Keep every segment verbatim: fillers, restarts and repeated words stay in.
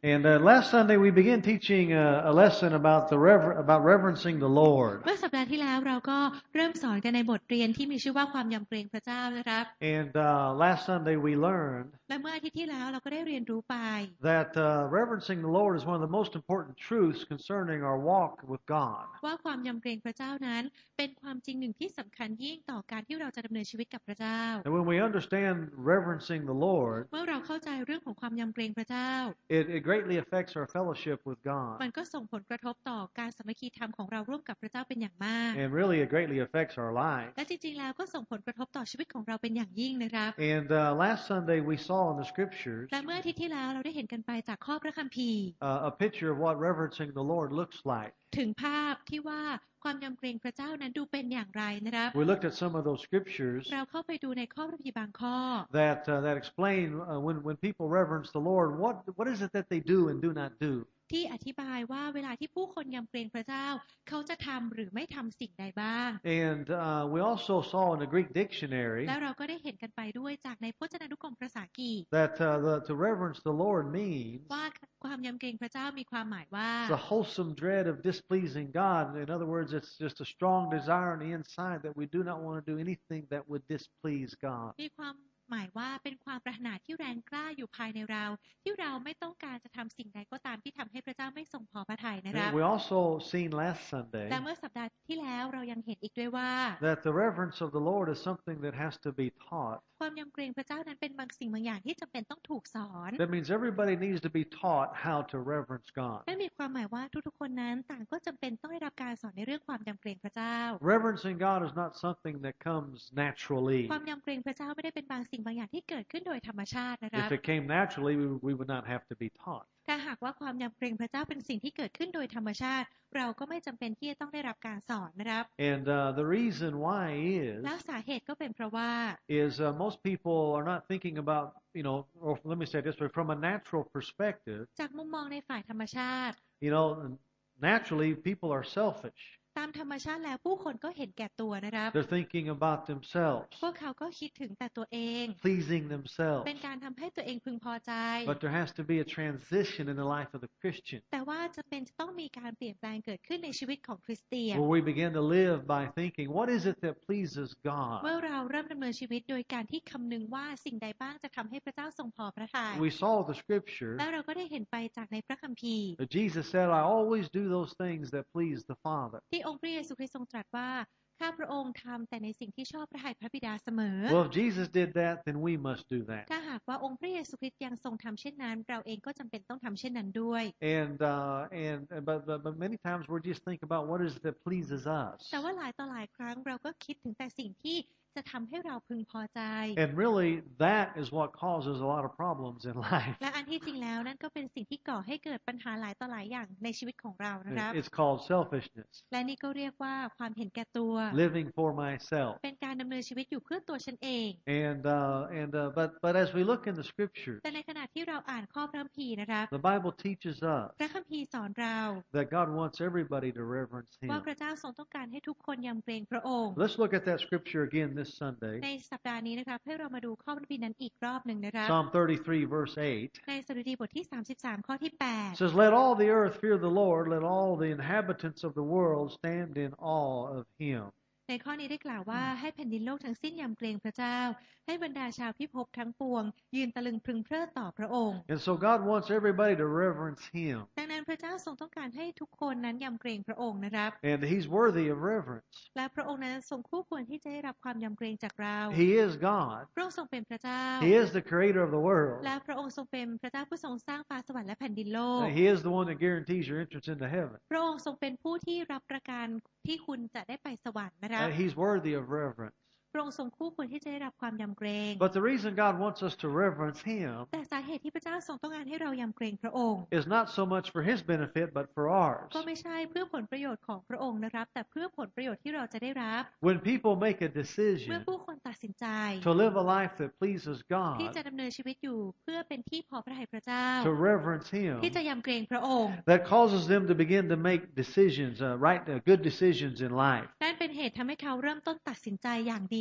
And uh, last Sunday we began teaching a, a lesson about the rever- about reverencing the Lord. เมื่อสัปดาห์ที่แล้วเราก็เริ่มสอนกันในบทเรียนที่มีชื่อว่าความยำเกรงพระเจ้านะครับ And uh, last Sunday we learned และเมื่ออาทิตย์ที่แล้วเราก็ได้เรียนรู้ไป that uh, reverencing the Lord is one of the most important truths concerning our walk with God. ว่าความยำเกรงพระเจ้านั้นเป็นความจริงหนึ่งที่สำคัญยิ่งต่อการที่เราจะดำเนินชีวิตกับพระเจ้า And when we understand reverencing the Lord, เมื่อเราเข้าใจเรื่องของความยำเกรงพระเจ้า it, it greatly affects our fellowship with God. มันก็ส่งผลกระทบต่อการสามัคคีธรรมของเราร่วมกับพระเจ้าเป็นอย่างมาก And really it greatly affects our lives. และจริงๆแล้วก็ส่งผลกระทบต่อชีวิตของเราเป็นอย่างยิ่งนะครับ And uh, last Sunday we saw in the scriptures และเมื่ออาทิตย์ที่แล้วเราได้เห็นกันไปจากข้อพระคัมภีร์ uh, a picture of what reverencing the Lord looks like. ถึงภาพที่ว่าความยำเกรงพระเจ้านั้นดูเป็นอย่างไรนะครับ We looked at some of those scriptures เราเข้าไปดูในข้อพระคัมภีร์บางข้อ that uh, that explain uh, when when people reverence the Lord, what what is it that they do and do not do. ที่อธิบายว่าเวลาที่ผู้คนยำเกรงพระเจ้าเขาจะทำหรือไม่ทำสิ่งใดบ้าง And uh, we also saw in the Greek dictionary แล้วเราก็ได้เห็นกันไปด้วยจากในพจนานุกรมภาษาอังกฤษ that uh, the, to reverence the Lord means ว่าความยำเกรงพระเจ้ามีความหมายว่า it's a wholesome dread of displeasing God. In other words, it's just a strong desire on the inside that we do not want to do anything that would displease God. มีความหมายว่าเป็นความปรารถนาที่แรงกล้าอยู่ภายในเราที่เราไม่ต้องการจะทำสิ่งใดก็ตามที่ทำให้พระเจ้าไม่ทรงพอพระทัยนะครับ We also seen last Sunday และเมื่อสัปดาห์ที่แล้วเรายังเห็นอีกด้วยว่า that the reverence of the Lord is something that has to be taught. ความยำเกรงพระเจ้านั้นเป็นบางสิ่งบางอย่างที่จำเป็นต้องถูกสอน That means everybody needs to be taught how to reverence God. นั่นมีความหมายว่าทุกๆคนนั้นต่างก็จำเป็นต้องได้รับการสอนในเรื่องความยำเกรงพระเจ้า Reverencing God is not something that comes naturally. ความยำเกรงพระเจ้าไม่ได้เป็นบางสิ่งบางอย่างที่เกิดขึ้นโดยธรรมชาตินะครับ If it came naturally, we, we would not have to be taught. ถ้าหากว่าความยำเกรงพระเจ้าเป็นสิ่งที่เกิดขึ้นโดยธรรมชาติเราก็ไม่จำเป็นที่จะต้องได้รับการสอนนะครับ And uh, the reason why is แล้วสาเหตุก็เป็นเพราะว่า is uh, most people are not thinking about, you know, or let me say it this way, from a natural perspective, จากมุมมองในฝ่ายธรรมชาติ you know, naturally people are selfish. ตามธรรมชาติแล้วผู้คนก็เห็นแก่ตัวนะครับ They're thinking about themselves, พวกเขาก็คิดถึงแต่ตัวเอง pleasing themselves. เป็นการทำให้ตัวเองพึงพอใจ But there has to be a transition in the life of the Christian แต่ว่าจะเป็นจะต้องมีการเปลี่ยนแปลงเกิดขึ้นในชีวิตของคริสเตียน where we begin to live by thinking, what is it that pleases God? เมื่อเราเริ่มดำเนินชีวิตโดยการที่คำนึงว่าสิ่งใดบ้างจะทำให้พระเจ้าทรงพอพระทัย We saw the scripture แล้วเราก็ได้เห็นไปจากในพระคัมภีร์ that Jesus said, I always do those things that please the Father. ที่องค์พระเยซูคริสต์ทรงตรัสว่าข้าพระองค์ทำแต่ในสิ่งที่ชอบพระทัยพระบิดาเสมอ Well, if Jesus did that, then we must do that. ถ้าหากว่าองค์พระเยซูคริสต์ยังทรงทำเช่นนั้นเราเองก็จำเป็นต้องทำเช่นนั้นด้วย And uh, and but, but but many times we just think about what is it that pleases us. แต่ว่าหลายต่อหลายครั้งเราก็คิดถึงแต่สิ่งที่จะทำให้เราพึงพอใจ And really, that is what causes a lot of problems in life. และอันที่จริงแล้วนั่นก็เป็นสิ่งที่ก่อให้เกิดปัญหาหลายต่อหลายอย่างในชีวิตของเรานะครับ It's called selfishness, และนี่ก็เรียกว่าความเห็นแก่ตัว living for myself. เป็นการดำเนินชีวิตอยู่เพื่อตัวฉันเอง And uh, and uh, but but as we look in the scriptures, แต่ในขณะที่เราอ่านข้อพระคัมภีร์นะครับ the Bible teaches us พระคัมภีร์สอนเรา that God wants everybody to reverence ว่า Him. พระเจ้าทรงต้องการให้ทุกคนยำเกรงพระองค์ Let's look at that scripture again this Sunday. ในสัปดาห์นี้นะครับให้เรามาดูข้อพระคัมภีร์นั้นอีกรอบหนึ่งนะครับ Psalm thirty-three, verse eight ในสดุดีบทที่สามสิบสามข้อที่แปด says, "Let all the earth fear the Lord; let all the inhabitants of the world stand in awe of Him." ในข้อนี้ได้กล่าวว่าให้แผ่นดินโลกทั้งสิ้นยำเกรงพระเจ้าให้บรรดาชาวพิภพทั้งปวงยืนตะลึงพึงเพลิดต่อพระองค์ And so God wants everybody to reverence Him. ดังนั้นพระเจ้าทรงต้องการให้ทุกคนนั้นยำเกรงพระองค์นะครับ And He's worthy of reverence. และพระองค์นั้นทรงคู่ควรที่จะได้รับความยำเกรงจากเรา He is God. พระองค์ทรงเป็นพระเจ้า He is the creator of the world. และพระองค์ทรงเป็นพระเจ้าผู้ทรงสร้างฟ้าสวรรค์และแผ่นดินโลก And He is the one that guarantees your entrance into heaven. พระองค์ทรงเป็นผู้ที่รับประกันที่คุณจะได้ไปสวรรค์นะครับ And He's worthy of reverence. พระองค์ทรงคู่ควรที่จะได้รับความยำเกรง But the reason God wants us to reverence Him แต่สาเหตุที่พระเจ้าทรงต้องการให้เรายำเกรงพระองค์ is not so much for His benefit, but for ours. ก็ไม่ใช่เพื่อผลประโยชน์ของพระองค์นะครับแต่เพื่อผลประโยชน์ที่เราจะได้รับ When people make a เมื่อ decision ผู้คนตัดสินใจ to live a life that pleases ที่จะ God, ดำเนินชีวิตอยู่เพื่อเป็นที่พอพระทัยพระเจ้า to reverence Him, ที่จะยำเกรงพระองค์ that causes them to begin to make decisions, uh, right, uh, good decisions in life. นั่นเป็นเหตุทำให้เขาเริ่มต้นตัดสินใจอย่างดี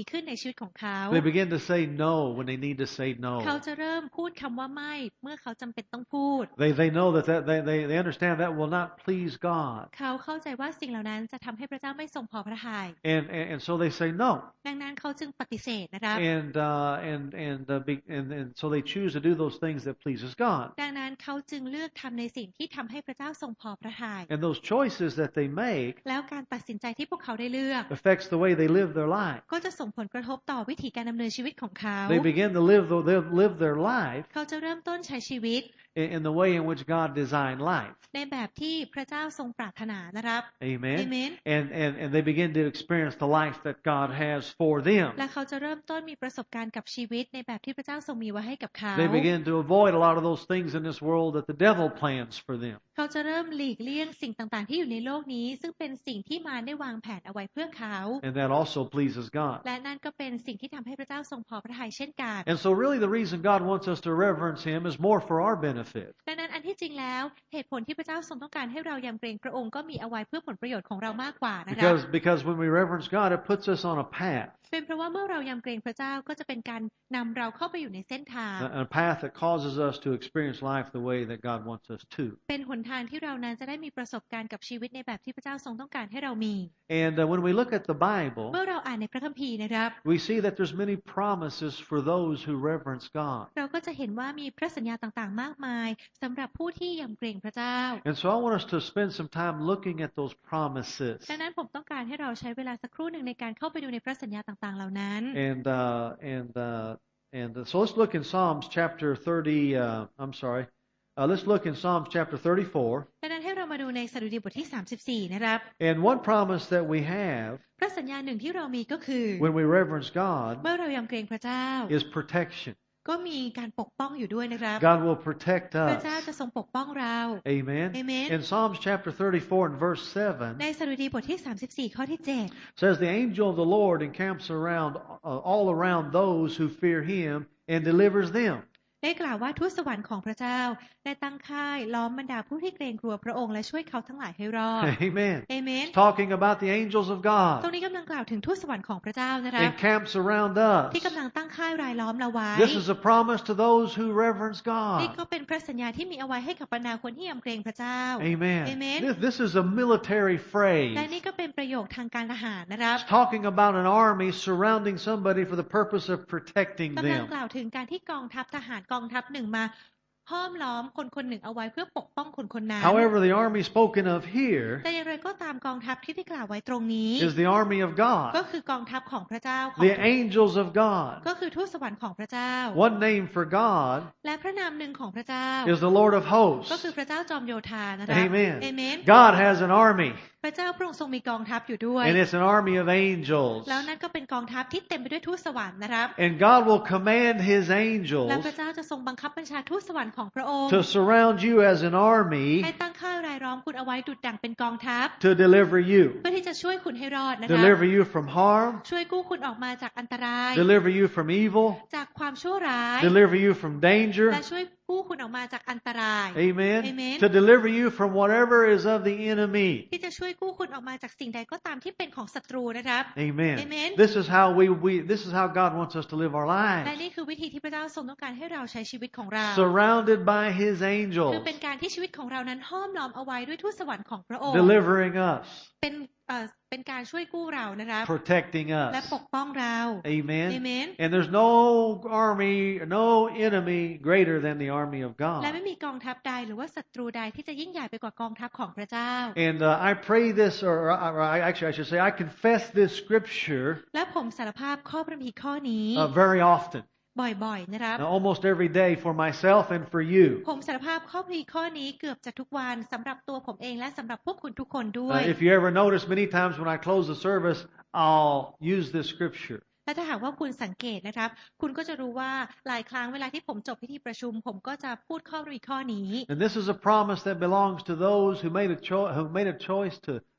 ขึ้นในชีวิตของเขา They begin to say no when they need to say เขา no. จะเริ่มพูดคำว่าไม่เมื่อเขาจำเป็นต้องพูด They they know that, that they, they they understand that will not please God. เขาเข้าใจว่าสิ่งเหล่านั้นจะทำให้พระเจ้าไม่ทรงพอพระทัย And and, and so they say no. ดังนั้นเขาจึงปฏิเสธนะครับ And uh, and and, uh, be, and and so they choose to do those things that pleases God. ดังนั้นเขาจึงเลือกทำในสิ่งที่ทำให้พระเจ้าทรงพอพระทัย And those choices that they make แล้วการตัดสินใจที่พวกเขาได้เลือก affects the way they live their life. ก็จะส่งผลกระทบต่อวิถีการดำเนินชีวิตของเขา They begin to live the, they live their life เขาจะเริ่มต้นใช้ชีวิต in, in the way in which God designed life. ในแบบที่พระเจ้าทรงปรารถนานะครับ Amen. Amen. And and and they begin to experience the life that God has for them. และเขาจะเริ่มต้นมีประสบการณ์กับชีวิตในแบบที่พระเจ้าทรงมีไว้ให้กับเขา They begin to avoid a lot of those things in this world that the devil plans for them. เขาจะเริ่มหลีกเลี่ยงสิ่งต่างๆที่อยู่ในโลกนี้ซึ่งเป็นสิ่งที่มารได้วางแผนเอาไว้เพื่อเขา And that also pleases God. และนั่นก็เป็นสิ่งที่ทำให้พระเจ้าทรงพอพระทัยเช่นกัน And so really the reason God wants us to reverence him is more for our benefit. ดังนั้นอันที่จริงแล้วเหตุผลที่พระเจ้าทรงต้องการให้เรายำเกรงพระองค์ก็มีเอาไว้เพื่อผลประโยชน์ของเรามากกว่านะคะ Because because when we reverence God, it puts us on a path. เป็นเพราะว่าเมื่อเรายำเกรงพระเจ้าก็จะเป็นการนำเราเข้าไปอยู่ในเส้นทาง A, a path that causes us to experience life the way that God wants us to. เป็นหนทางที่เรานั้นจะได้มีประสบการณ์กับชีวิตในแบบที่พระเจ้าทรงต้องการให้เรามี And uh, when we look at the Bible, เมื่อเราอ่านในพระคัมภีร์นะครับ we see that there's many promises for those who reverence God. เราก็จะเห็นว่ามีพระสัญญาต่างๆมากมายสำหรับผู้ที่ยำเกรงพระเจ้า And so I want us to spend some time looking at those promises. ดังนั้นผมต้องการให้เราใช้เวลาสักครู่หนึ่งในการเข้าไปดูในพระสัญญาต่างๆเหล่านั้น And uh, and uh, and uh, so let's look in Psalms chapter thirty. Uh, I'm sorry. Uh, let's look in Psalms chapter thirty-four. ดังนั้นให้เรามาดูในสดุดีบทที่สามสิบสี่นะครับ And one promise that we have พระสัญญาหนึ่งที่เรามีก็คือ when we reverence God เมื่อเรายำเกรงพระเจ้า is protection. ก็มีการปกป้องอยู่ด้วยนะครับ God will protect พระ us. เจ้าจะทรงปกป้องเรา Amen. Amen. In Psalms chapter thirty-four and verse seven ในสดุดีบทที่สามสิบสี่ข้อที่เจ็ด says the angel of the Lord encamps around uh, all around those who fear him and delivers them. ได้กล่าวว่าทูตสวรรค์ของพระเจ้าได้ตั้งค่ายล้อมบรรดาผู้ที่เกรงกลัวพระองค์และช่วยเขาทั้งหลายให้รอด Amen. เอเมน It's talking about the angels of ตรง God นี้กำลังกล่าวถึงทูตสวรรค์ของพระเจ้านะครับ encamps around us. ที่กำลังตั้งค่ายรายล้อมเราไว้ This is a promise to those who reverence นี่ God. ก็เป็นพระสัญญาที่มีเอาไว้ให้กับบรรดาคนที่ยำเกรงพระเจ้า Amen. Amen. This, this is a military phrase. และนี่ก็เป็นประโยคทางการทหารนะครับ It's talking about an army surrounding somebody for the purpose of protecting กำลัง them. กล่าวถึงการที่กองทัพทหารกองทัพหนึ่งมาห้อมล้อมคนคนหนึ่งเอาไว้เพื่อปกป้องคนคนนั้น However, the army spoken of here แต่อย่างไรก็ตามกองทัพที่ได้กล่าวไว้ตรงนี้ is the army of ก็ God, คือกองทัพของพระเจ้าของ the angels of God. ก็คือทูตสวรรค์ของพระเจ้า One name for God และพระนามหนึ่งของพระเจ้า is the Lord of ก็ hosts. คือพระเจ้าจอมโยธานะคะ Amen. เอเมน God has an army, พระเจ้าพระองค์ทรงมีกองทัพอยู่ด้วย and it's an army of angels. แล้วนั่นก็เป็นกองทัพที่เต็มไปด้วยทูตสวรรค์นะครับ And God will command His และ angels พระเจ้าจะทรงบังคับบัญชาทูตสวรรค์ของพระองค์ to surround you as an ให้ army ตั้งค่ายรายล้อมคุณเอาไว้ดุจดั่งเป็นกองทัพ to deliver you, เพื่อที่จะช่วยคุณให้รอดนะคะ deliver you from harm, ช่วยกู้คุณออกมาจากอันตราย deliver you from evil, จากความชั่วร้าย deliver you from danger. และช่วยกู้คุณออกมาจากอันตราย Amen. Amen. To deliver you from whatever is of the enemy. ที่จะช่วยกู้คุณออกมาจากสิ่งใดก็ตามที่เป็นของศัตรูนะครับ Amen. Amen. This is how we, we this is how God wants us to live our และ lives. นี่คือวิธีที่พระเจ้าทรงต้องการให้เราใช้ชีวิตของเรา Surrounded by His คือ angels, เป็นการที่ชีวิตของเรานั้นห้อมล้อมเอาไว้ด้วยทูตสวรรค์ของพระองค์ delivering us, เป็นเอ่อเป็นการช่วยกู้เรานะครับ protecting และ us. ปกป้องเรา Amen. Amen. And there's no army, no enemy greater than the army of และ God. ไม่มีกองทัพใดหรือว่าศัตรูใดที่จะยิ่งใหญ่ไปกว่ากองทัพของพระเจ้า And uh, I pray this, or, or I, actually I should say, I confess this scripture และผมสารภาพข้อพระคัมภีร์ข้อนี้ uh, very often, บ่อยๆนะครับ uh, almost every day for myself and for you. ผมสารภาพข้อพระคัมภีร์ข้อนี้เกือบจะทุกวันสำหรับตัวผมเองและสำหรับพวกคุณทุกคนด้วย Uh, if you ever notice, many times when I close the service, I'll use this scripture. และถ้าหากว่าคุณสังเกตนะครับคุณก็จะรู้ว่าหลายครั้งเวลาที่ผมจบพิธีประชุมผมก็จะพูดข้อพระคัมภีร์ข้อนี้ And this is a promise that belongs to those who made a, cho- who made a choice to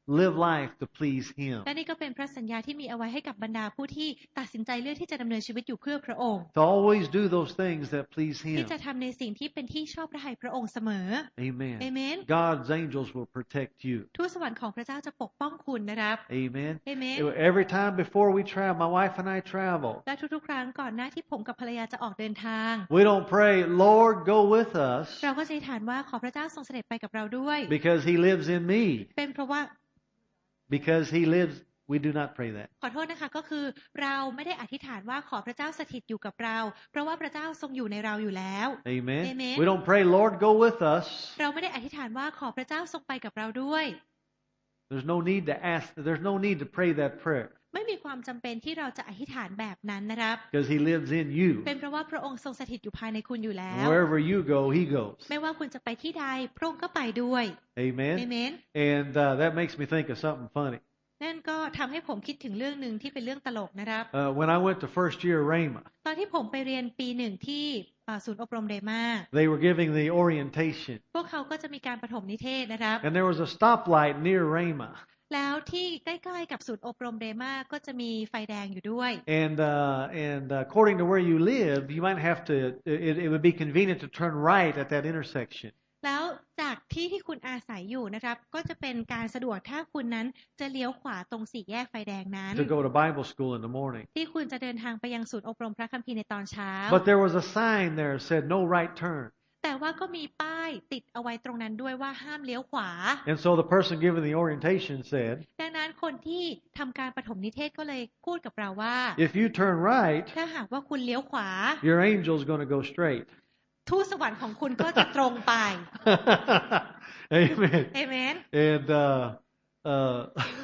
live life to please Him. และนี่ก็เป็นพระสัญญาที่มีเอาไว้ให้กับบรรดาผู้ที่ตัดสินใจเลือกที่จะดำเนินชีวิตอยู่เพื่อพระองค์ To always do those things that please ที่ Him. จะทำในสิ่งที่เป็นที่ชอบพระทัยพระองค์เสมอ Amen. เอเมน God's angels will protect you. ทูตสวรรค์ของพระเจ้าจะปกป้องคุณนะครับ Amen. เอเมน Every time before we travel, my wife and I travel, และทุกๆครั้งก่อนหน้าที่ผมกับภรรยาจะออกเดินทาง we don't pray, Lord, go with us เราก็จะอธิษฐานว่าขอพระเจ้าทรงเสด็จไปกับเราด้วย because He lives in me. เป็นเพราะว่า Because He lives, we do not pray that. ขอโทษนะคะก็คือเราไม่ได้อธิษฐานว่าขอพระเจ้าสถิตอยู่กับเรา เพราะว่าพระเจ้าทรงอยู่ในเราอยู่แล้ว Amen. Amen. We don't pray, Lord, go with us. เราไม่ได้อธิษฐานว่าขอพระเจ้าทรงไปกับเราด้วย There's no need to ask, there's no need to pray that prayer ไม่มีความจำเป็นที่เราจะอธิษฐานแบบนั้นนะครับ because He lives in you. เป็นเพราะว่าพระองค์ทรงสถิตอยู่ภายในคุณอยู่แล้ว Wherever you go, He goes. ไม่ว่าคุณจะไปที่ใดพระองค์ก็ไปด้วย Amen. เอเมน And uh, that makes me think of something funny. นั่นก็ทำให้ผมคิดถึงเรื่องหนึ่งที่เป็นเรื่องตลกนะครับ Uh, when I went to first year Rhema, ตอนที่ผมไปเรียนปีหนึ่งที่เอ่อศูนย์อบรมเรมา they were giving the orientation. พวกเขาก็จะมีการปฐมนิเทศนะครับ And there was a stoplight near Rhema. แล้วที่ใกล้ๆกับศูนย์อบรมเรมาก็จะมีไฟแดงอยู่ด้วย And uh, and uh, according to where you live, you might have to. It, it would be convenient to turn right at that intersection. แล้วจากที่ที่คุณอาศัยอยู่นะครับก็จะเป็นการสะดวกถ้าคุณนั้นจะเลี้ยวขวาตรงสี่แยกไฟแดงนั้น To go to Bible school in the morning. ที่คุณจะเดินทางไปยังศูนย์อบรมพระคัมภีร์ในตอนเช้า But there was a sign there that said no right turn. แต่ว่าก็มีป้ายติดเอาไว้ตรงนั้นด้วยว่าห้ามเลี้ยวขวา And so the person giving the orientation said, ดังนั้นคนที่ทำการปฐมนิเทศก็เลยพูดกับเราว่า if you turn right, ถ้าหากว่าคุณเลี้ยวขวา your angel's going to go straight. ทูตสวรรค์ของคุณก็จะตรงไป Amen. เอเมน And uh, uh,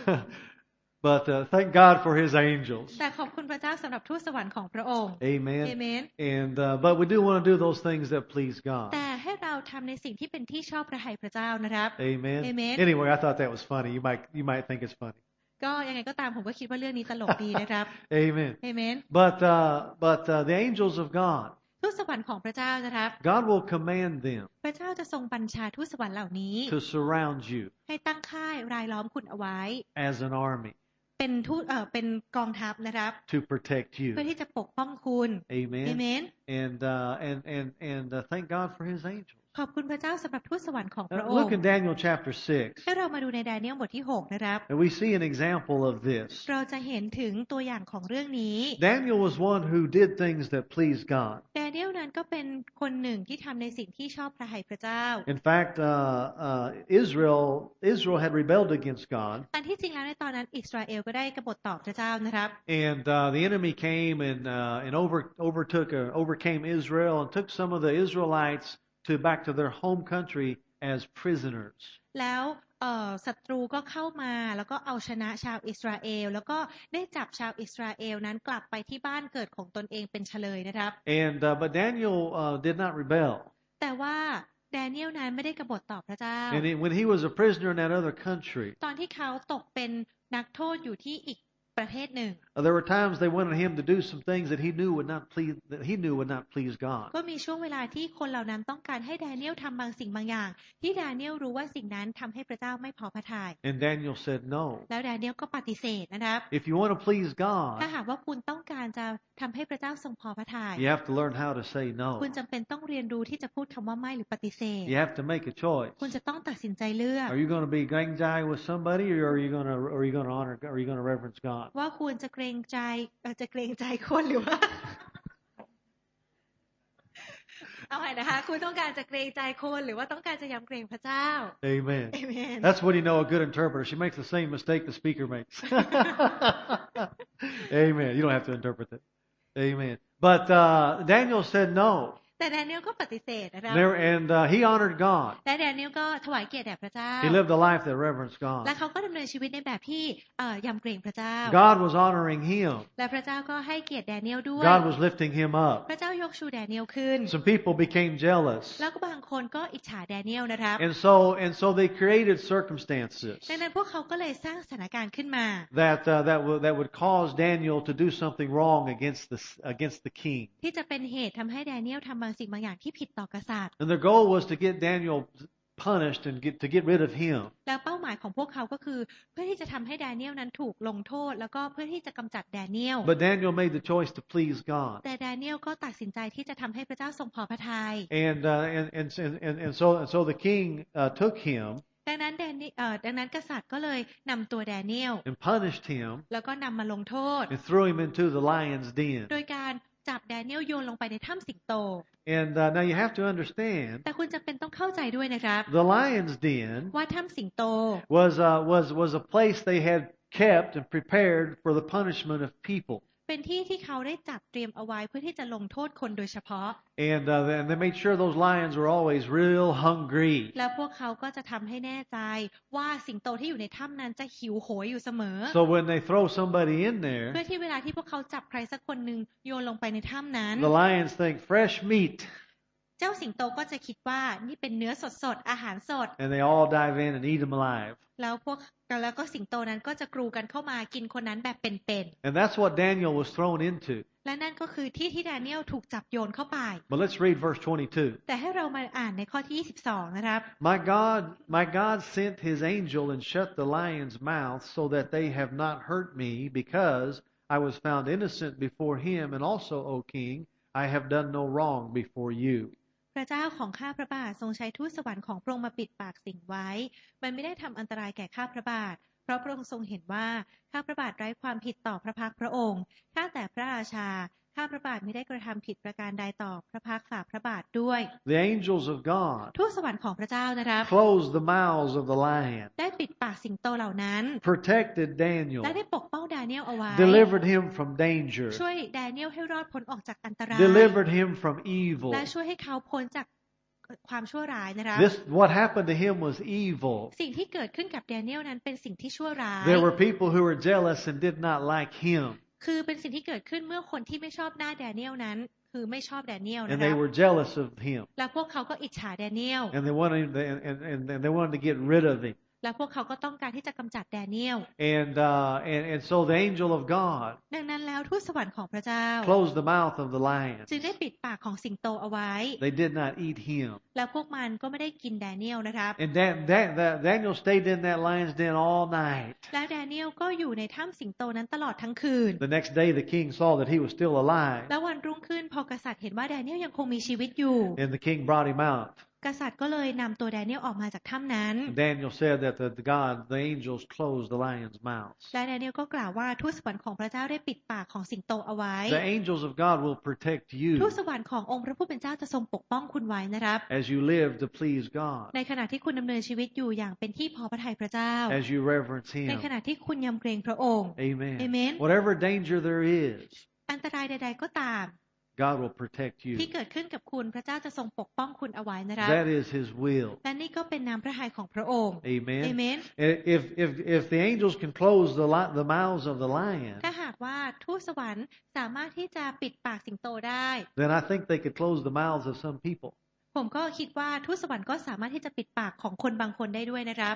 but uh, thank God for His angels. แต่ขอบคุณพระเจ้าสำหรับทูตสวรรค์ของพระองค์ Amen. เอเมน And uh, but we do want to do those things that please God. แต่ให้เราทำในสิ่งที่เป็นที่ชอบพระทัยพระเจ้านะครับ Amen. Amen. Anyway, I thought that was funny. You might you might think it's funny. ก็ยังไงก็ตามผมก็คิดว่าเรื่องนี้ตลกดีนะครับ Amen. เอเมน But uh, but uh, the angels of God, ทูตสวรรค์ของพระเจ้านะครับ God will command them พระเจ้าจะทรงบัญชาทูตสวรรค์เหล่านี้ to surround you ให้ตั้งค่ายรายล้อมคุณเอาไว้ as an army เป็นทูตเอ่อเป็นกองทัพนะครับ to protect you. เพื่อที่จะปกป้องคุณ Amen. เอเมน And uh, and and and uh, thank God for His angels. ขอบคุณพระเจ้าสำหรับทูตสวรรค์ของพระ Uh, อง look ค์ in Daniel chapter six, ให้เรามาดูในดาเนียลบทที่หกนะครับ and we see an example of this. เราจะเห็นถึงตัวอย่างของเรื่องนี้ Daniel was one who did things that pleased God. ดาเนียลนั้นก็เป็นคนหนึ่งที่ทำในสิ่งที่ชอบพระทัยพระเจ้า In fact, uh, uh, Israel Israel had rebelled against God, อันที่จริงแล้วในตอนนั้นอิสราเอลก็ได้กบฏต่อพระเจ้านะครับ and uh, the enemy came and uh, and over overtook uh, overcame Israel and took some of the Israelites to back to their home country as prisoners. แล้วเอ่อศัตรูก็เข้ามาแล้วก็เอาชนะชาวอิสราเอลแล้วก็ได้จับชาวอิสราเอลนั้นกลับไปที่บ้านเกิดของตนเองเป็นเฉลยนะครับ And uh, but Daniel uh, did not rebel. แต่ว่าแดเนียลนั้นไม่ได้กบฏต่อพระเจ้า And he, when he was a prisoner in that other country, ตอนที่เขาตกเป็นนักโทษอยู่ที่อีกประเทศหนึ่ง uh, there were times they wanted him to do some things that he knew would not please that he knew would not please God. ก็มีช่วงเวลาที่คนเหล่านั้นต้องการให้แดเนียลทำบางสิ่งบางอย่าง ที่แดเนียลรู้ว่าสิ่งนั้นทำให้พระเจ้าไม่พอพระทัย And Daniel said no. แล้วแดเนียลก็ปฏิเสธนะครับ If you want to please ถ้า God, หากว่าคุณต้องการจะทำให้พระเจ้าทรงพอพระทัย you have to learn how to say คุณ no. จำเป็นต้องเรียนรู้ที่จะพูดคำว่าไม่หรือปฏิเสธ You have to make a choice. คุณจะต้องตัดสินใจเลือก Are you going to be gang jai with somebody, or are you going to or are you going to honor or are you going to reverence God? ว่าคุณจะเกรงใจเอ่อจะเกรงใจคนหรือว่า เอาใหม่นะคะคุณต้องการจะเกรงใจคนหรือว่าต้องการจะยำเกรงพระเจ้า Amen. เอเมน That's when you know a good interpreter. She makes the same mistake the speaker makes. Amen. You don't have to interpret that. Amen. But uh, Daniel said no. แต่แดเนียลก็ปฏิเสธนะครับ There, and uh, he honored God. และแดเนียลก็ถวายเกียรติแด่พระเจ้า He lived a life that reverenced และ God. เขาก็ดำเนินชีวิตในแบบที่เอ่อยำเกรงพระเจ้า God was honoring him. และพระเจ้าก็ให้เกียรติแดเนียลด้วย God was lifting him up. พระเจ้ายกชูแดเนียลขึ้น Some people became jealous. แล้วก็บางคนก็อิจฉาแดเนียลนะครับ And so, and so they created circumstances ดังนั้นพวกเขาก็เลยสร้างสถานการณ์ขึ้นมา that uh, that would that would cause Daniel to do something wrong against the against the king. ที่จะเป็นเหตุทำให้แดเนียลทำบางสิ่งบางอย่างที่ผิดต่อกษัตริย์ And their goal was to get Daniel punished and get to get rid of him. แล้วเป้าหมายของพวกเขาก็คือเพื่อที่จะทำให้แดเนียลนั้นถูกลงโทษแล้วก็เพื่อที่จะกำจัดแดเนียล But Daniel made the choice to please God. แต่แดเนียลก็ตัดสินใจที่จะทำให้พระเจ้าทรงพอพระทัย And uh, and, and and and so and so the king uh, took him ดังนั้นแดเนียลเอ่อดังนั้นกษัตริย์ก็เลยนำตัวแดเนียล and punished him แล้วก็นำมาลงโทษ and threw him into the lion's den. โดยการจับแดเนียลโยนลงไปในถ้ำสิงโต And uh, now you have to understand แต่คุณจำเป็นต้องเข้าใจด้วยนะครับ the lion's den ว่าถ้ำสิงโต was uh, was was a place they had kept and prepared for the punishment of people. เป็นที่ที่เขาได้จัดเตรียมเอาไว้เพื่อที่จะลงโทษคนโดยเฉพาะ And uh, and they made sure those lions were always real hungry. แล้วพวกเขาก็จะทำให้แน่ใจว่าสิงโตที่อยู่ในถ้ำนั้นจะหิวโหยอยู่เสมอ So when they throw somebody in there, เพื่อที่เวลาที่พวกเขาจับใครสักคนหนึ่งโยนลงไปในถ้ำนั้น the lions think fresh meat, เจ้าสิงโตก็จะคิดว่านี่เป็นเนื้อสดๆอาหารสด and they all dive in and eat them alive. แล้วพวกแล้วก็สิงโตนั้นก็จะกรูกันเข้ามากินคนนั้นแบบเป็นๆ And that's what Daniel was thrown into. และนั่นก็คือที่ที่แดเนียลถูกจับโยนเข้าไป But let's read verse twenty-two. แต่ให้เรามาอ่านในข้อที่ยี่สิบสองนะครับ My God, my God sent his angel and shut the lions' mouths so that they have not hurt me, because I was found innocent before him, and also, O king, I have done no wrong before you. พระเจ้าของข้าพระบาททรงใช้ทูตสวรรค์ของพระองค์มาปิดปากสิ่งไว้มันไม่ได้ทำอันตรายแก่ข้าพระบาทเพราะพระองค์ทรงเห็นว่าข้าพระบาทไร้ความผิดต่อพระพักพระองค์ข้าแต่พระราชาข้าพระบาทไม่ได้กระทำผิดประการใดต่อพระพักฝ่าพระบาทด้วย The angels of God ทูตสวรรค์ของพระเจ้านะครับ closed the mouths of the lion, ได้ปิดปากสิงโตเหล่านั้น protected Daniel, และได้ปกป้องดาเนียลเอาไว้ delivered him from danger, ช่วยดาเนียลให้รอดพ้นออกจากอันตราย delivered him from evil. และช่วยให้เขาพ้นจากความชั่วร้ายนะครับ This, what happened to him was evil. สิ่งที่เกิดขึ้นกับดาเนียลนั้นเป็นสิ่งที่ชั่วร้าย There were people who were jealous and did not like him, คือเป็นสิ่งที่เกิดขึ้นเมื่อคนที่ไม่ชอบหน้าดาเนียลนั้นคือไม่ชอบดาเนียล and นะค they รับ were jealous of him, และพวกเขาก็อิจฉาดาเนียล and they wanted and, and, and they wanted to get rid of him. และพวกเขาก็ต้องการที่จะกำจัดดาเนียล And, uh, and and so the angel of God ดังนั้นแล้วทูตสวรรค์ของพระเจ้า closed the mouth of the lion. จึงได้ปิดปากของสิงโตเอาไว้ They did not eat him. และพวกมันก็ไม่ได้กินดาเนียลนะครับ And Dan, Dan, that, Daniel stayed in that lion's den all night. และดาเนียลก็อยู่ในถ้ำสิงโตนั้นตลอดทั้งคืน The next day the king saw that he was still alive, และวันรุ่งขึ้นพอกษัตริย์เห็นว่าดาเนียลยังคงมีชีวิตอยู่ and the king brought him out. กษัตริย์ก็เลยนำตัวดาเนียลออกมาจากถ้ำนั้น And Daniel said that the, the God, the angels closed the lion's mouths. และดาเนียลก็กล่าวว่าทูตสวรรค์ของพระเจ้าได้ปิดปากของสิงโตเอาไว้ The angels of God will protect ทู you ตสวรรค์ขององค์พระผู้เป็นเจ้าจะทรงปกป้องคุณไว้นะครับ as you live to please God, ในขณะที่คุณดำเนินชีวิตอยู่อย่างเป็นที่พอพระทัยพระเจ้า as you reverence ใน him. ขณะที่คุณยำเกรงพระองค์ Amen. Amen. Whatever danger there is, อันตรายใดๆก็ตาม God will protect you. ที่เกิดขึ้นกับคุณพระเจ้าจะทรงปกป้องคุณเอาไว้นะครับ That is his will. และนี่ก็เป็นน้ำพระทัยของพระองค์ Amen. Amen. If if if the angels can close the li- the mouths of the lion, ถ้าหากว่าทูตสวรรค์สามารถที่จะปิดปากสิงโตได้ then I think they could close the mouths of some people. ผมก็คิดว่าทูตสวรรค์ก็สามารถที่จะปิดปากของคนบางคนได้ด้วยนะครับ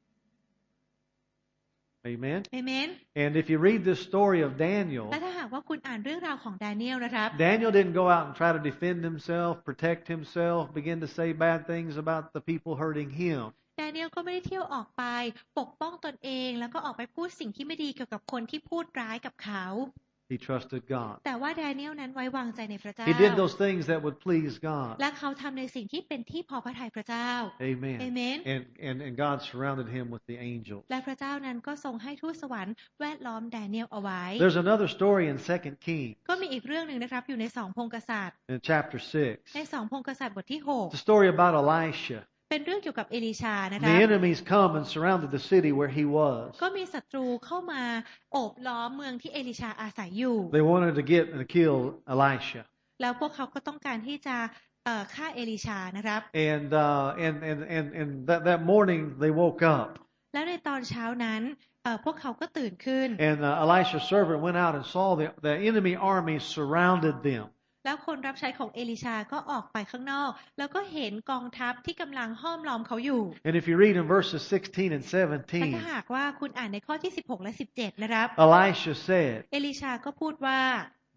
Amen. Amen. And if you read this story of Daniel, และถ้าหากว่าคุณอ่านเรื่องราวของดาเนียลนะครับ Daniel didn't go out and try to defend himself, protect himself, begin to say bad things about the people hurting him. ดาเนียลก็ไม่ได้เที่ยวออกไปปกป้องตนเองแล้วก็ออกไปพูดสิ่งที่ไม่ดีเกี่ยวกับคนที่พูดร้ายกับเขา He trusted God. แต่ว่าดาเนียลนั้นไว้วางใจในพระเจ้า He did those things that would please God. และเขาทำในสิ่งที่เป็นที่พอพระทัยพระเจ้า Amen. Amen. And and and God surrounded him with the angels. และพระเจ้านั้นก็ทรงให้ทูตสวรรค์แวดล้อมดาเนียลเอาไว้ There's another story in Second Kings ก็มีอีกเรื่องหนึ่งนะครับอยู่ในสองพงศ์กษัตริย์ in chapter six. ในสองพงศ์กษัตริย์บทที่หก It's a story about Elisha. เป็นเรื่องเกี่ยวกับเอลิชานะคะ The enemies come and surrounded the city where he was. ก็มีศัตรูเข้ามาโอบล้อมเมืองที่เอลิชาอาศัยอยู่ They wanted to get and kill Elisha. แล้วพวกเขาก็ต้องการที่จะเอ่อฆ่าเอลิชานะครับ And uh, and and and and that that morning they woke up. แล้วในตอนเช้านั้นเอ่อพวกเขาก็ตื่นขึ้น And uh, Elisha's servant went out and saw the the enemy army surrounded them. แล้วคนรับใช้ของเอลิชาก็ออกไปข้างนอกแล้วก็เห็นกองทัพที่กำลังห้อมล้อมเขาอยู่ And if you read in verses sixteen and แต่ seventeen, ถ้าหากว่าคุณอ่านในข้อที่สิบหกและสิบเจ็ดนะครับ Elisha said, เอลิชาก็พูดว่า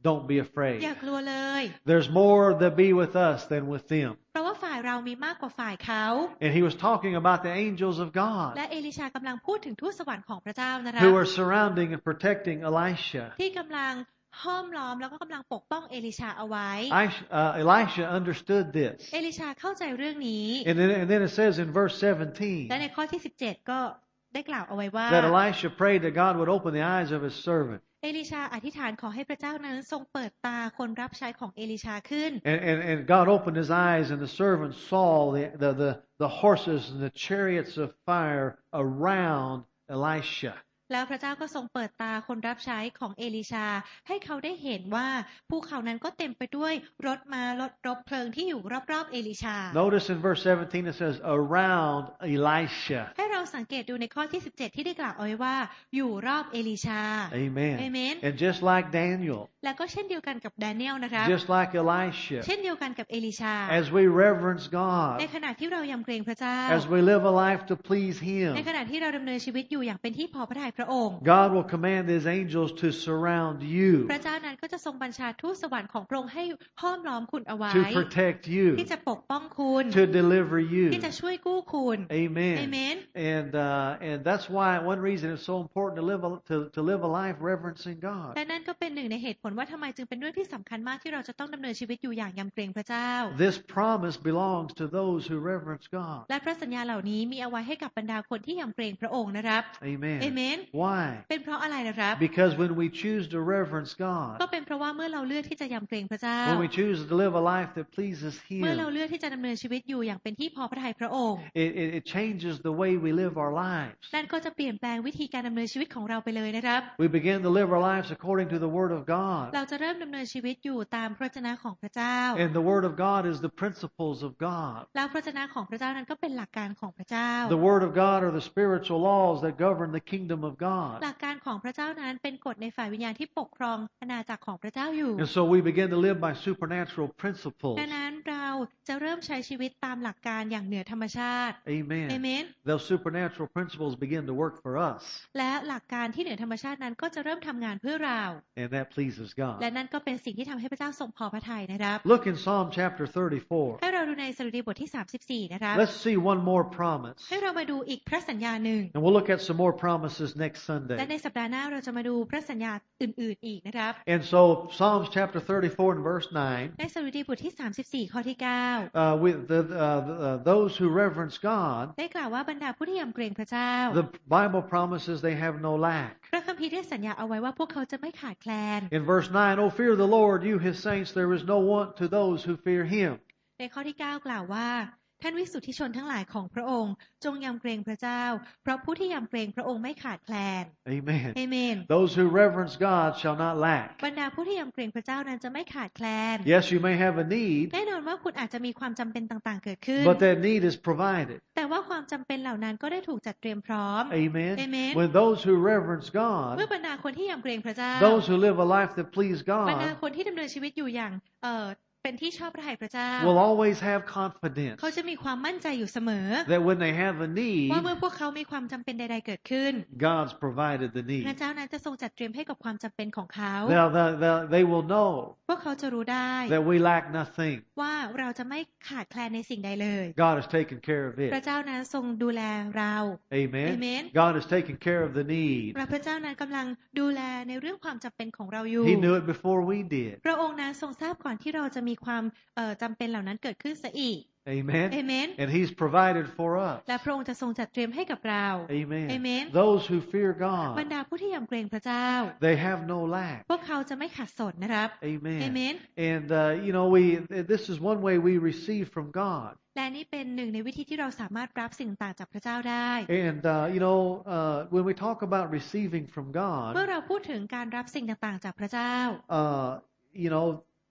Don't be อย่า afraid. กลัวเลย There's more that be with us than with them. เพราะว่าฝ่ายเรามีมากกว่าฝ่ายเขา And he was talking about the angels of และ God เอลิชากำลังพูดถึงทูตสวรรค์ของพระเจ้านะคะ who were surrounding and protecting Elisha. ที่กำลังห้อมล้อมแล้วก็กำลังปกป้องเอลิชาเอาไว้ Elisha, uh, Elisha understood this. เอลิชาเข้าใจเรื่องนี้ And then, and then it says in verse seventeen และในข้อที่สิบเจ็ดก็ได้กล่าวเอาไว้ว่า that Elisha prayed that God would open the eyes of his servant. เอลิชาอธิษฐานขอให้พระเจ้านั้นทรงเปิดตาคนรับใช้ของเอลิชาขึ้น And, and, and God opened his eyes, and the servant saw the, the, the, the horses and the chariots of fire around Elisha. แล้วพระเจ้าก็ทรงเปิดตาคนรับใช้ของเอลิชาให้เขาได้เห็นว่าภูเขานั้นก็เต็มไปด้วยรถม้ารถรบเพลิงที่อยู่รอบๆเอลิชา Notice in verse seventeen it says around Elisha. ให้เราสังเกตดูในข้อที่สิบเจ็ดที่ได้กล่าวเอาไว้ว่าอยู่รอบเอลิชา Amen. Amen. And just like Daniel, แล้วก็เช่นเดียวกันกับดาเนียลนะคะ just like Elisha, เช่นเดียวกันกับเอลิชา as we reverence ใน God, ขณะที่เรายำเกรงพระเจ้า as we live a life to please ใน Him, ขณะที่เราดำเนินชีวิตอยู่อย่างเป็นที่พอพระทัยพระองค์ God will command His angels to surround you, พระเจ้านั้นก็จะทรงบัญชาทูตสวรรค์ของพระองค์ให้ห้อมล้อมคุณเอาไว้ to protect you, ที่จะปกป้องคุณ to deliver ที่ you. จะช่วยกู้คุณ Amen. Amen. And uh, and that's why one reason it's so important to live a, to to live a life reverencing God. และนั่นก็เป็นหนึ่งในเหตุผลว่าทำไมจึงเป็นเรื่องที่สำคัญมากที่เราจะต้องดำเนินชีวิตอยู่อย่างยำเกรงพระเจ้า This promise belongs to those who reverence God. และพระสัญญาเหล่านี้มีเอาไว้ให้กับบรรดาคนที่ยำเกรงพระองค์นะครับ Amen. Amen. Why? เป็นเพราะอะไรนะครับ Because when we choose to reverence ก็ God, เป็นเพราะว่าเมื่อเราเลือกที่จะยำเกรงพระเจ้า when we choose to live a life that pleases เมื่อเรา Him, เลือกที่จะดำเนินชีวิตอยู่อย่างเป็นที่พอพระทัยพระองค์ it, it, it changes the way we live our lives. นั่นก็จะเปลี่ยนแปลงวิธีการดำเนินชีวิตของเราไปเลยนะครับ We begin to live our lives according to the Word of God. เราจะเริ่มดำเนินชีวิตอยู่ตามพระวจนะของพระเจ้า And the Word of God is the principles of God. แล้วพระวจนะของพระเจ้านั้นก็เป็นหลักการของพระเจ้า The Word of God are the spiritual laws that govern the kingdom of ห God. ลักการของพระเจ้านั้นเป็นกฎในฝ่ายวิญญาณที่ปกครองอาณาจักรของพระเจ้าอยู่ And so we begin to live by supernatural principles. ดังนั้นเราจะเริ่มใช้ชีวิตตามหลักการอย่างเหนือธรรมชาติ Amen. Amen. Those supernatural principles begin to work for us. และหลักการที่เหนือธรรมชาตินั้นก็จะเริ่มทำงานเพื่อเรา And that pleases และ God. นั่นก็เป็นสิ่งที่ทำให้พระเจ้าทรงพอพระทัยนะครับ Look in Psalm chapter thirty-four. ให้เราดูในสดุดีบทที่สามสิบสี่นะครับ Let's see one more promise. ให้เรามาดูอีกพระสัญญาหนึ่ง And we'll look at some more promises next และ Sunday. ในสัปดาห์หน้าเราจะมาดูพระสัญญาอื่นๆอีกนะครับ And so Psalms chapter thirty-four and verse nine, ในสดุดีบทที่สามสิบสี่ข้อที่เก้า uh, with the, uh, the, uh, those who reverence God, ได้กล่าวว่าบรรดาผู้ที่ยำเกรงพระเจ้า the Bible promises they have no lack. พระคัมภีร์ได้สัญญาเอาไว้ว่าพวกเขาจะไม่ขาดแคลน In verse nine, O fear the Lord, you his saints, there is no want to those who fear him. ในข้อที่เก้ากล่าวว่าท่านวิสุทธิชนทั้งหลายของพระองค์จงยำเกรงพระเจ้าเพราะผู้ที่ยำเกรงพระองค์ไม่ขาดแคลน Amen. เอเมน Those who reverence God shall not lack. บรรดาผู้ที่ยำเกรงพระเจ้านั้นจะไม่ขาดแคลน Yes, you may have a need, แน่นอนว่าคุณอาจจะมีความจำเป็นต่างๆเกิดขึ้น but that need is provided. แต่ว่าความจำเป็นเหล่านั้นก็ได้ถูกจัดเตรียมพร้อม Amen. Amen. When those who reverence เมื่อ God, บรรดาคนที่ยำเกรงพระเจ้า those who live a life that please บรรดา God, คนที่ดำเนินชีวิตอยู่อย่างเอ่อเป็นที่ชอบพระทัยพระเจ้า will always have confidence เขาจะมีความมั่นใจอยู่เสมอ that when they have a need, ว่าเมื่อพวกเขามีความจำเป็นใดๆเกิดขึ้น God's provided the พระ need. เจ้านั้นจะทรงจัดเตรียมให้กับความจำเป็นของเขา They'll, they'll, they'll, they will know พวกเขาจะรู้ได้ that we lack nothing. ว่าเราจะไม่ขาดแคลนในสิ่งใดเลย God has taken care of พระ it. เจ้านั้นทรงดูแลเรา Amen. Amen. God has taken care of the need. และพระเจ้านั้นกำลังดูแลในเรื่องความจำเป็นของเราอยู่ He knew it before we did. พระองค์นั้นทรงทราบก่อนที่เราจะมีความเอ่อจำเป็นเหล่านั้นเกิดขึ้นซะอีก Amen. Amen. And He's provided for us. และพระองค์จะทรงจัดเตรียมให้กับเรา Amen. Amen. Those who fear บรร God, ดาผู้ที่ยำเกรงพระเจ้า they have no lack. พวกเขาจะไม่ขาดสนนะครับ Amen. Amen. And uh, you know, we this is one way we receive from God. และนี่เป็นหนึ่งในวิธีที่เราสามารถรับสิ่งต่างๆจากพระเจ้าได้ And uh, you know, uh, when we talk about receiving from เมื่อ God, เราพูดถึงการรับสิ่งต่างๆจากพระเจ้า uh, you know,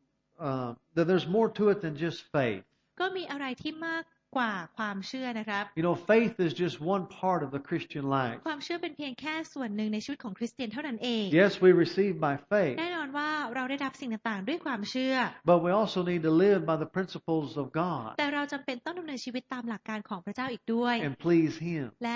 uh, that there's more to it than just faith. ก็มีอะไรที่มากกว่าความเชื่อนะครับ You know, faith is just one part of the Christian life. ความเชื่อเป็นเพียงแค่ส่วนหนึ่งในชีวิตของคริสเตียนเท่านั้นเอง Yes, we receive by faith, แน่นอนว่าเราได้รับสิ่งต่างๆด้วยความเชื่อ but we also need to live by the principles of God แต่เราจำเป็นต้องดำเนินชีวิตตามหลักการของพระเจ้าอีกด้วย and please Him. และ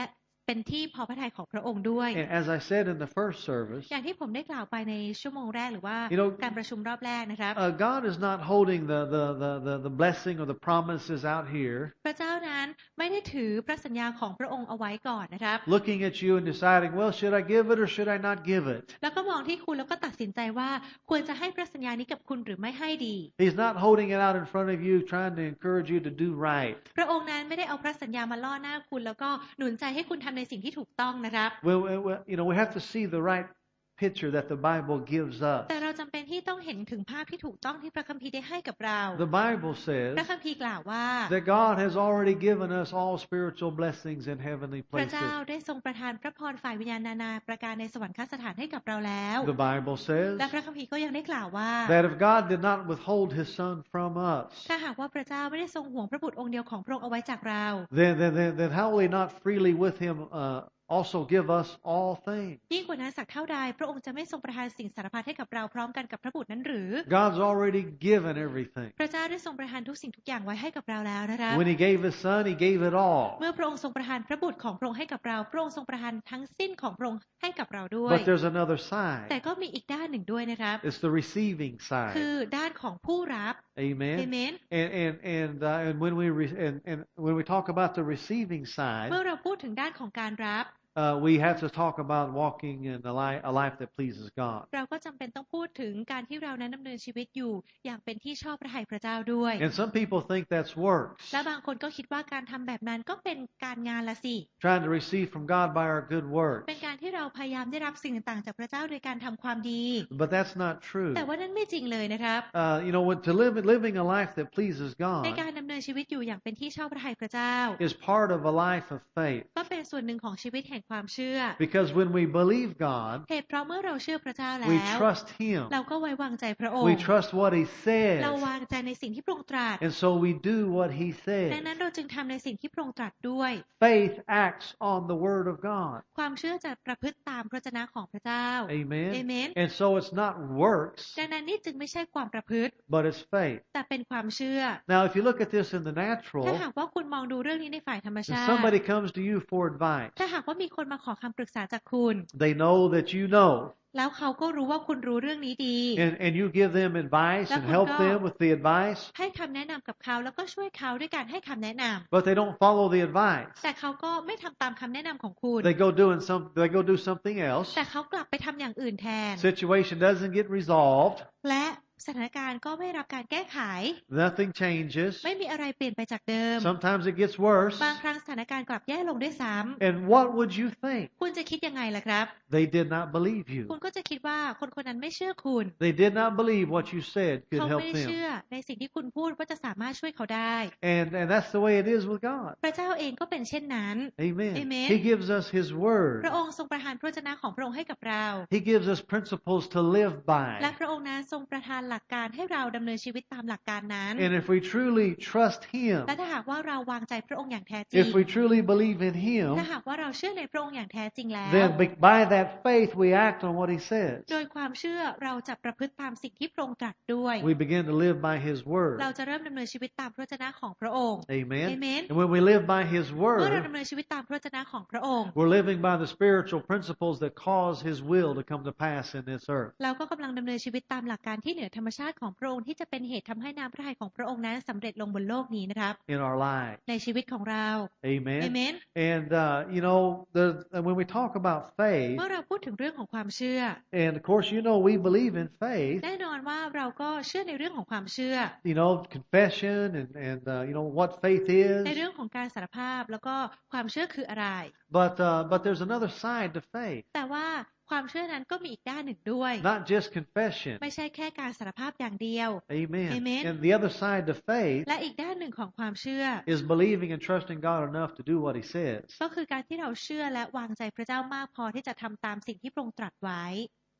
เป็นที่พอพระทัยของพระองค์ด้วย And as I said in the first service, อย่างที่ผมได้กล่าวไปในชั่วโมงแรกหรือว่า you know, การประชุมรอบแรกนะครับ uh, God is not holding the, the, the, the, the blessing or the promises out here, พระเจ้านั้นไม่ได้ถือพระสัญญาของพระองค์เอาไว้ก่อนนะครับ looking at you and deciding, well, should I give it or should I not give it? แล้วก็มองที่คุณแล้วก็ตัดสินใจว่าควรจะให้พระสัญญานี้กับคุณหรือไม่ให้ดี He's not holding it out in front of you, trying to encourage you to do right. พระองค์นั้นไม่ได้เอาพระสัญญามาล่อหน้าคุณแล้วก็หนุนใจให้คุณทำในสิ่งที่ถูกต้องนะครับ Well, well, you know, we have to see the right picture that the Bible gives us. แต่เราจำเป็นที่ต้องเห็นถึงภาพที่ถูกต้องที่พระคัมภีร์ได้ให้กับเรา The Bible พ says ระคัมภีร์กล่าวว่า that God has already given us all spiritual blessings in heavenly พระเจ้า places. ได้ทรงประทานพระพรฝ่ายวิญญาณนานาประการในสวรรคสถานให้กับเราแล้ว The Bible says และพระคัมภีร์ก็ยังได้กล่าวว่า that if God did not withhold His Son from us, ถ้าหากว่าพระเจ้าไม่ได้ทรงห่วงพระบุตรองค์เดียวของพระองค์เอาไว้จากเรา then, then, then, then how will He not freely with Him uh, also give us all things? ยิ่งกว่านั้นสักเท่าใดพระองค์จะไม่ทรงประทานสิ่งสารพัดให้กับเราพร้อมกันกับพระบุตรนั้นหรือ God's already given everything. พระเจ้าได้ทรงประทานทุกสิ่งทุกอย่างไว้ให้กับเราแล้วนะคะ When He gave His Son, He gave it all. เมื่อพระองค์ทรงประทานพระบุตรของพระองค์ให้กับเราพระองค์ทรงประทานทั้งสิ้นของพระองค์ให้กับเราด้วย But there's another แต่ side. ก็มีอีกด้านหนึ่งด้วยนะครับ It's the receiving คื side. อด้านของผู้รับ Amen. เอเมน And and and uh, and when we re- and, and when we talk about the receiving เมื่อ side, เราพูดถึงด้านของการรับ uh, we have to talk about walking in a life, a life that pleases God. เราก็จำเป็นต้องพูดถึงการที่เรานั้นดำเนินชีวิตอยู่อย่างเป็นที่ชอบพระทัยพระเจ้าด้วย And some people think that's works, และบางคนก็คิดว่าการทำแบบนั้นก็เป็นการงานละสิ trying to receive from God by our good works. เป็นการที่เราพยายามได้รับสิ่งต่างๆจากพระเจ้าโดยการทำความดี But that's not true. แต่ว่านั้นไม่จริงเลยนะครับ Uh, you know, when, to live living a life that pleases ใน God การดำเนินชีวิตอยู่อย่างเป็นที่ชอบพระทัยพระเจ้า is part of a life of faith. ก็เป็นส่วนหนึ่งของชีวิตแห่งความเชื่อ Because when we believe God, เหตุเพราะเมื่อเราเชื่อพระเจ้าแล้ we ว trust Him. เราก็ไว้วางใจพระอง We ค์ trust what He เรา says. วางใจในสิ่งที่พระองค์ตรัส And so we do what He ดัง says. นั้นเราจึงทำในสิ่งที่พระองค์ตรัสด้วย Faith acts on the Word of God. ความเชื่อจะประพฤติตามพระวจนะของพระเจ้า Amen. Amen. And so it's not works, ดังนั้นนี่จึงไม่ใช่ความประพฤติ but it's faith. แต่เป็นความเชื่อ Now, if you look at this in the ถ้า natural, หากว่าคุณมองดูเรื่องนี้ในฝ่ายธรรม if ชาติ somebody comes to you for advice, ถ้าหากว่ามีคนมาขอคำปรึกษาจากคุณ they know that you know, แล้วเขาก็รู้ว่าคุณรู้เรื่องนี้ดี and, and you give them advice and help them with the advice, ให้คำแนะนำกับเขาแล้วก็ช่วยเขาด้วยการให้คำแนะนำ but they don't follow the advice. แต่เขาก็ไม่ทำตามคำแนะนำของคุณ They go doing some, they go do something else. แต่เขากลับไปทำอย่างอื่นแทน Situation doesn't get resolved. และสถานการณ์ก็ไม่รับการแก้ไข Nothing changes. ไม่มีอะไรเปลี่ยนไปจากเดิม Sometimes it gets worse. บางครั้งสถานการณ์กลับแย่ลงด้วยซ้ And what would you think? ำคุณจะคิดยังไงล่ะครับ They did not believe you. คุณก็จะคิดว่าคนคนนั้นไม่เชื่อคุณ They did not believe what you said could เขา help ไม่ได้เชื่ them. อในสิ่งที่คุณพูดว่าจะสามารถช่วยเขาได้ And, and that's the way it is with God. พระเจ้าเองก็เป็นเช่นนั้น Amen. Amen. He gives us His พ Word. ระองค์ทรงประทานพระวจนะของพระองค์ให้กับเรา He gives us principles to live และ by. พระองค์นั้นทรงประทานหลักการให้เราดำเนินชีวิตตามหลักการนั้น And if we truly trust Him, และถ้าหากว่าเราวางใจพระองค์อย่างแท้จริง if we truly believe in ถ้า Him, หากว่าเราเชื่อในพระองค์อย่างแท้จริงแล้ว then be- by that faith we act on what He says. โดยความเชื่อเราจะประพฤติตามสิ่งที่พระองค์ตรัสด้วย We begin to live by His เรา Word. จะเริ่มดำเนินชีวิตตามพระวจนะของพระองค์ Amen. Amen. And when we live by His เมื่อเรา Word, ดำเนินชีวิตตามพระวจนะของพระองค์ we're living by the spiritual principles that cause His will to come to pass in this earth. เราก็กำลังดำเนินชีวิตตามหลักการที่เหนือธรรมชาติของพระองค์ที่จะเป็นเหตุทำให้น้ำพระทัยของพระองค์นั้นสำเร็จลงบนโลกนี้นะครับ in our lives. ในชีวิตของเรา Amen. Amen. And uh, you know, the, and when we talk about faith, เมื่อเราพูดถึงเรื่องของความเชื่อ and of course, you know, we believe in faith. แน่นอนว่าเราก็เชื่อในเรื่องของความเชื่อ You know, confession and and uh, you know what faith ใน is. เรื่องของการสารภาพแล้วก็ความเชื่อคืออะไร But uh, but there's another side to faith. แต่ว่าความเชื่อนั้นก็มีอีกด้านหนึ่งด้วย Not just confession. ไม่ใช่แค่การสารภาพอย่างเดียว Amen. Amen. And the other side to faith และอีกด้านหนึ่งของความเชื่อ is believing and trusting God enough to do what He says. ก็คือการที่เราเชื่อและวางใจพระเจ้ามากพอที่จะทำตามสิ่งที่พระองค์ตรัสไว้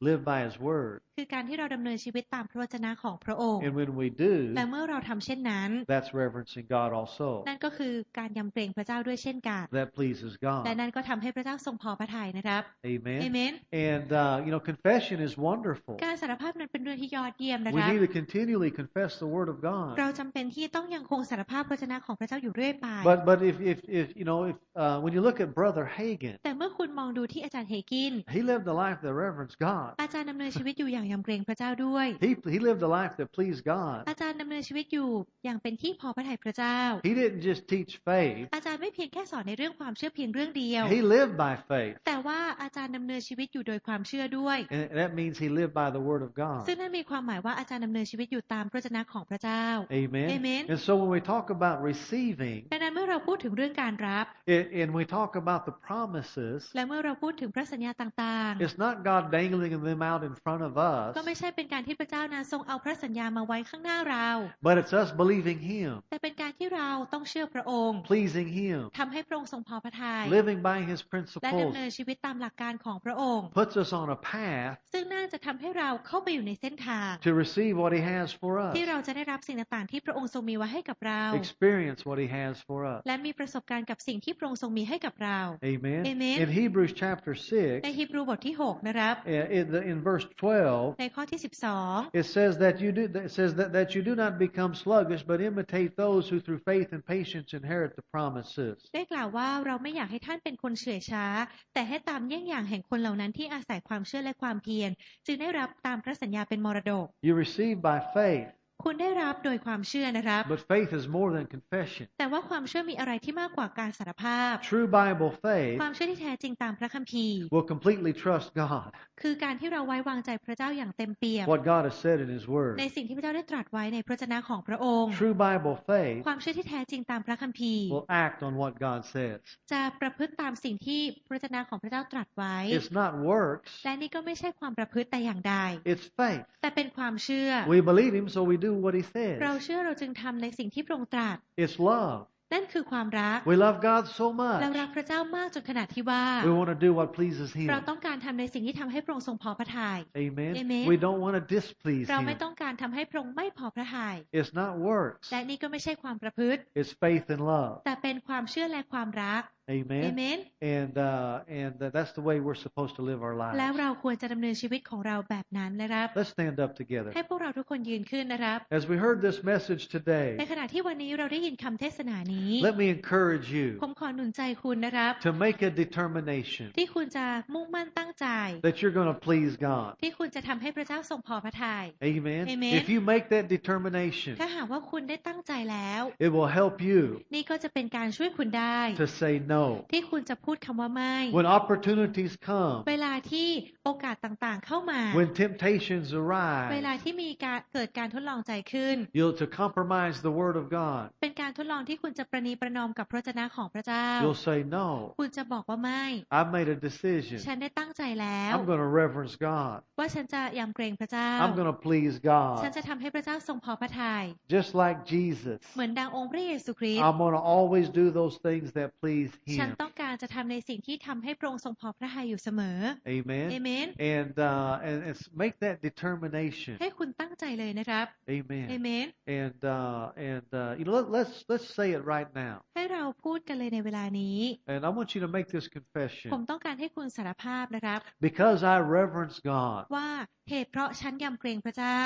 live by His Word. คือการที่เราดำเนินชีวิตตามพระวจนะของพระองค์ And when we do, และเมื่อเราทำเช่นนั้น that's reverencing God also. นั่นก็คือการยำเกรงพระเจ้าด้วยเช่นกัน That pleases และ God. นั่นก็ทำให้พระเจ้าทรงพอพระทัยนะครับ Amen. Amen. And uh, you know, confession is wonderful. การสารภาพนั้นเป็นเรื่องที่ยอดเยี่ยมนะค We รับ need to continually confess the Word of God. เราจำเป็นที่ต้องยังคงสารภาพพระวจนะของพระเจ้าอยู่เรื่อยไป But but if if if you know if uh, when you look at Brother Hagin, แต่เมื่อคุณมองดูที่อาจารย์เฮกิน he lived a life that reverenced God. อาจารย์ดำเนินชีวิตอยู่อย่างยำเกรงพระเจ้าด้วย He he lived a life that pleased God. อาจารย์ดำเนินชีวิตอยู่อย่างเป็นที่พอพระทัยพระเจ้า He didn't just teach faith. อาจารย์ไม่เพียงแค่สอนในเรื่องความเชื่อเพียงเรื่องเดียว He lived by faith. แต่ว่าอาจารย์ดำเนินชีวิตอยู่โดยความเชื่อด้วย And that means he lived by the Word of God. ซึ่งนั่นมีความหมายว่าอาจารย์ดำเนินชีวิตอยู่ตามพระวจนะของพระเจ้า Amen. Amen. And so when we talk about receiving, ดังนั้นเมื่อเราพูดถึงเรื่องการรับ and and we talk about the promises, และเมื่อเราพูดถึงพระสัญญาต่าง it's not God dangling them out in front of ๆ us, ก็ไม่ใช่เป็นการที่พระเจ้านั้นทรงเอาพระสัญญามาไว้ข้างหน้าเรา but it's us believing Him, แต่เป็นการที่เราต้องเชื่อพระองค์ pleasing Him, ทำให้พระองค์ทรงพอพระทัย living by His และ principles, ดำเนินชีวิตตามหลักการของพระองค์ puts us on a path ซึ่งน่าจะทำให้เราเข้าไปอยู่ในเส้นทาง to receive what He has for us, ที่เราจะได้รับสิ่งต่างๆที่พระองค์ทรงมีไว้ให้กับเรา experience what He has for us. และมีประสบการณ์กับสิ่งที่พระองค์ทรงมีให้กับเรา Amen. Amen. In Hebrews chapter ใน six, ฮีบรูบทที่หกนะครับ uh, in, the, in verse twelve, ในข้อที่สิบสอง it says that you do it says that, that you do not become sluggish, but imitate those who through faith and patience inherit the promises. ได้กล่าวว่าเราไม่อยากให้ท่านเป็นคนเฉื่อยช้าแต่ให้ตามเยี่ยงอย่างแห่งคนเหล่านั้นที่อาศัยความเชื่อและความเพียรจึงได้รับตามพระสัญญาเป็นมรดก You receive by faith, คุณได้รับโดยความเชื่อนะครับ but faith is more than confession. แต่ว่าความเชื่อมีอะไรที่มากกว่าการสารภาพ True Bible faith ความเชื่อที่แท้จริงตามพระคัมภีร์ will completely trust God, คือการที่เราไว้วางใจพระเจ้าอย่างเต็มเปี่ยม what God has said in His Word. ในสิ่งที่พระเจ้าได้ตรัสไว้ในพระวจนะของพระองค์ True Bible faith ความเชื่อที่แท้จริงตามพระคัมภีร์ will act on what God says. จะประพฤติตามสิ่งที่พระวจนะของพระเจ้าตรัสไว้ It's not works, และนี่ก็ไม่ใช่ความประพฤติแต่อย่างใด it's faith. แต่เป็นความเชื่อ We believe Him, so we do what He เรา says. เชื่อเราจึงทำในสิ่งที่พระองค์ตรัส It's love. นั่นคือความรัก We love God so เรา much. รักพระเจ้ามากจนขนาดที่ว่า We want to do what pleases เรา Him. ต้องการทำในสิ่งที่ทำให้พระองค์ทรงพอพระทัย Amen. Amen. We don't want to displease เราไม่ Him. ต้องการทำให้พระองค์ไม่พอพระทัย It's not works. และนี่ก็ไม่ใช่ความประพฤติ It's faith and love. แต่เป็นความเชื่อและความรัก Amen. Amen. And uh, and uh, that's the way we're supposed to live our แล้ว lives. เราควรจะดำเนินชีวิตของเราแบบนั้นนะครับ Let's stand up together. ให้พวกเราทุกคนยืนขึ้นนะครับ As we heard this message ใน today, ขณะที่วันนี้เราได้ยินคำเทศนานี้ let me encourage ผ you มขอหนุนใจคุณนะครับ to make a determination ที่คุณจะมุ่งมั่นตั้งใจ that you're going to please God. ที่คุณจะทำให้พระเจ้าทรงพอพระทัย Amen. Amen. If you make that determination, ถ้าหากว่าคุณได้ตั้งใจแล้ว it will help you นี่ก็จะเป็นการช่วยคุณได้ to say no. ที่คุณจะพูดคำว่าไม่ When opportunities come, เวลาที่โอกาสต่างๆเข้ามา when temptations เวลา arise, ที่มีการเกิดการทดลองใจขึ้น you'll to compromise the Word of God. เป็นการทดลองที่คุณจะประนีประนอมกับพระวจนะของพระเจ้า You'll say no. คุณจะบอกว่าไม่ I've made a decision. ฉันได้ตั้งใจแล้ว I'm going to reverence God. ว่าฉันจะยำเกรงพระเจ้า I'm going to please ฉัน God. จะทำให้พระเจ้าทรงพอพระทัย Just like Jesus. เหมือนดังองค์พระเยซูคริสต์ I'm going to always do those things that please ฉัน Him. ต้องการจะทำในสิ่งที่ทำให้พระองค์ทรงพอพระทัยอยู่เสมอ Amen. เอเมน And uh, and it's make that determination. ให้คุณตั้งใจเลยนะครับ เอ Amen. เมน And uh, and uh, you know let, let's let's say it right now. ให้เราพูดกันเลยในเวลานี้ And I want you to make this ผม confession. ต้องการให้คุณสารภาพนะครับ Because I reverence God, ว่าเหตุเพราะฉันยำเกรงพระเจ้า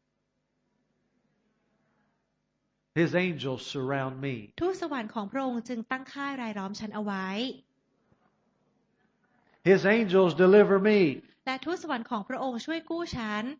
His angels surround me. ทูตสวรรค์ของพระองค์จึงตั้งค่ายรายล้อมฉันเอาไว้ His angels deliver me. และทูตสวรรค์ของพระองค์ช่วยกู้ฉัน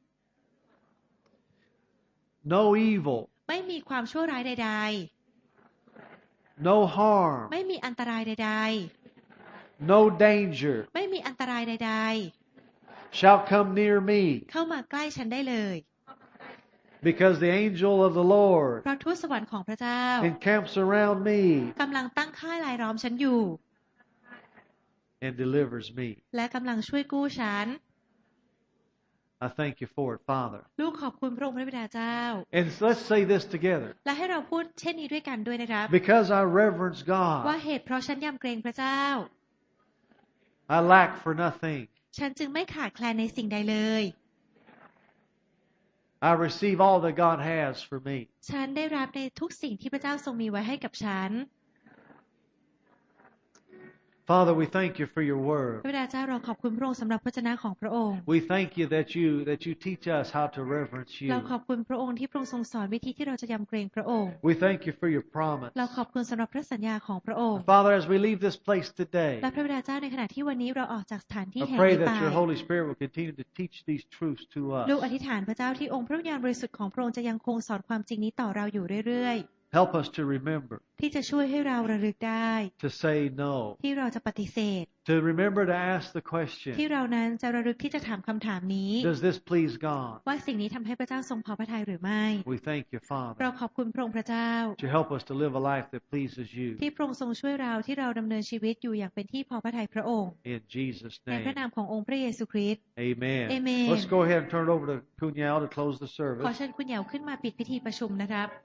No evil, ไม่มีความชั่วร้ายใด no harm, ๆ ไม่มีอันตรายใด no danger ๆ ไม่มีอันตรายใด shall come near me. ๆ เข้ามาใกล้ฉันได้เลย Because the angel of the Lord เพราะทูตสวรรค์ของพระเจ้า encamps around me กำลังตั้งค่ายรายล้อมฉันอยู่ and delivers me. และกำลังช่วยกู้ฉัน I thank you for it, Father. ลูกขอบคุณพระองค์พระบิดาเจ้า And let's say this together. และให้เราพูดเช่นนี้ด้วยกันด้วยนะครับ Because I reverence ว่า God, เหตุเพราะฉันยำเกรงพระเจ้า I lack for nothing. ฉันจึงไม่ขาดแคลนในสิ่งใดเลย I receive all that God has for me. ฉันได้รับในทุกสิ่งที่พระเจ้าทรงมีไว้ให้กับฉัน Father, we thank you for your พ word. ระบิดาเจ้าเราขอบคุณพระองค์สำหรับพระวจนะของพระองค์ We thank you that you that you teach us how to reverence เรา you. ขอบคุณพระองค์ที่พระองค์ทรงสอนวิธีที่เราจะยำเกรงพระองค์ We thank you for your promise. เราขอบคุณสำหรับพระสัญญาของพระองค์ Father, as we leave this place today, และพระบิดาเจ้าในขณะที่วันนี้เราออกจากสถานที่ I แห่ง pray นี้ไป that your Holy Spirit will continue to teach these truths to ลูกอ us. ธิษฐานพระเจ้าที่องค์พระวิญญาณบริสุทธิ์ของพระองค์จะยังคงสอนความจริงนี้ต่อเราอยู่เรื่อย Help us to remember ๆ ที่จะช่วยให้เราระลึกได้ to say no, ที่เราจะปฏิเสธ to remember to ask the ที่ question, เรานั้นจะระลึกที่จะถามคำถามนี้ does this please God? ว่าสิ่งนี้ทำให้พระเจ้าทรงพอพระทัยหรือไม่ We thank you, เรา Father, ขอบคุณพระองค์พระเจ้า to help us to live a life that pleases you. ที่พระองค์ทรงช่วยเราที่เราดำเนินชีวิตอยู่อย่างเป็นที่พอพระทัยพระองค์ In Jesus' ในพระ name, นามขององค์พระเยซูคริสต์ amen. Amen. Let's go ahead and turn it over to Kunyao to close the ขอ service. เชิญคุณเหยาขึ้นมาปิดพิธีประชุมนะครับ